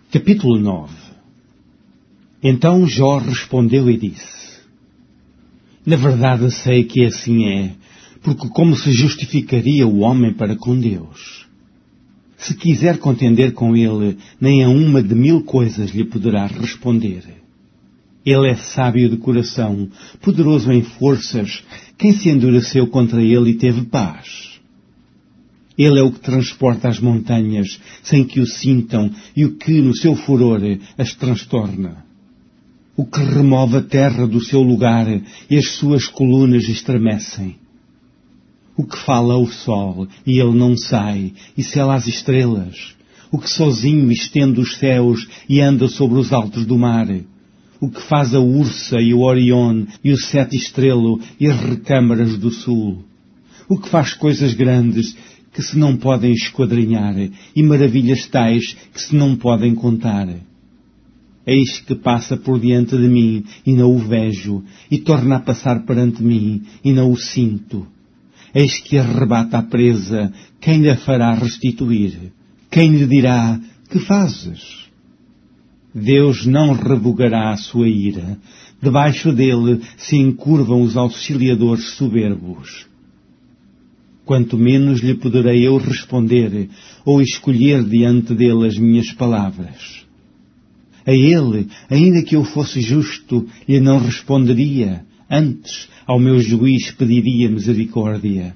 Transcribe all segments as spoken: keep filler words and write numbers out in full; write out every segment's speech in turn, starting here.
Capítulo nove. Então Jó respondeu e disse: Na verdade sei que assim é, porque como se justificaria o homem para com Deus? Se quiser contender com ele, nem a uma de mil coisas lhe poderá responder. Ele é sábio de coração, poderoso em forças, quem se endureceu contra ele e teve paz? Ele é o que transporta as montanhas, sem que o sintam, e o que, no seu furor, as transtorna. O que remove a terra do seu lugar, e as suas colunas estremecem. O que fala ao sol, e ele não sai, e sela as estrelas. O que sozinho estende os céus, e anda sobre os altos do mar. O que faz a Ursa e o Orion, e o sete estrelo, e as recâmaras do sul. O que faz coisas grandes, que se não podem esquadrinhar, e maravilhas tais que se não podem contar. Eis que passa por diante de mim, e não o vejo, e torna a passar perante mim, e não o sinto. Eis que arrebata a presa, quem lhe fará restituir? Quem lhe dirá, que fazes? Deus não revogará a sua ira, debaixo dele se encurvam os auxiliadores soberbos. Quanto menos lhe poderei eu responder, ou escolher diante dele as minhas palavras. A ele, ainda que eu fosse justo, lhe não responderia, antes ao meu juiz pediria misericórdia.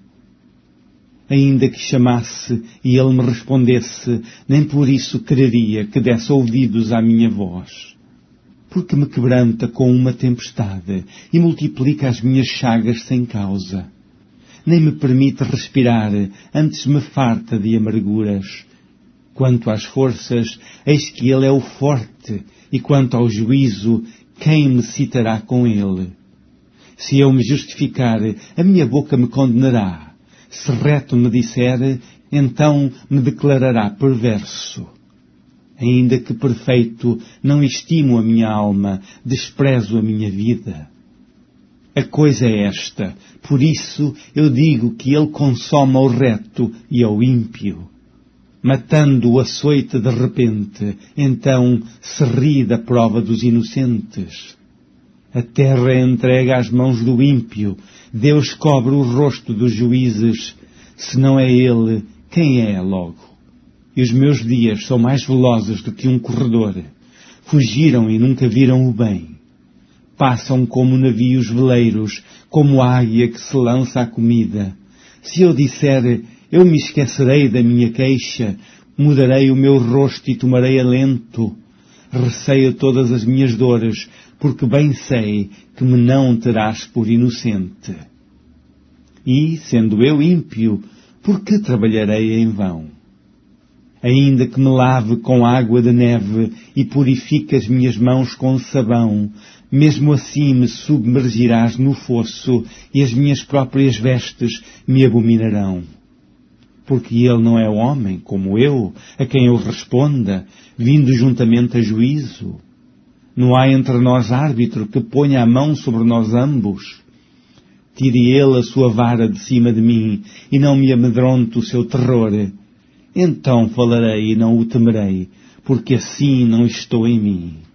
Ainda que chamasse e ele me respondesse, nem por isso quereria que desse ouvidos à minha voz. Porque me quebranta com uma tempestade e multiplica as minhas chagas sem causa. Nem me permite respirar, antes me farta de amarguras. Quanto às forças, eis que ele é o forte, e quanto ao juízo, quem me citará com ele? Se eu me justificar, a minha boca me condenará. Se reto me disser, então me declarará perverso. Ainda que perfeito, não estimo a minha alma, desprezo a minha vida. A coisa é esta, por isso eu digo que ele consome ao reto e ao ímpio. Matando o açoite de repente, então se ri da prova dos inocentes. A terra é entregue às mãos do ímpio, Deus cobre o rosto dos juízes. Se não é ele, quem é logo? E os meus dias são mais velozes do que um corredor. Fugiram e nunca viram o bem. Passam como navios veleiros, como a águia que se lança à comida. Se eu disser, eu me esquecerei da minha queixa, mudarei o meu rosto e tomarei alento. Receio todas as minhas dores, porque bem sei que me não terás por inocente. E, sendo eu ímpio, por que trabalharei em vão? Ainda que me lave com água de neve e purifique as minhas mãos com sabão, mesmo assim me submergirás no fosso e as minhas próprias vestes me abominarão. Porque ele não é homem, como eu, a quem eu responda, vindo juntamente a juízo. Não há entre nós árbitro que ponha a mão sobre nós ambos. Tire ele a sua vara de cima de mim, e não me amedronte o seu terror. Então falarei e não o temerei, porque assim não estou em mim.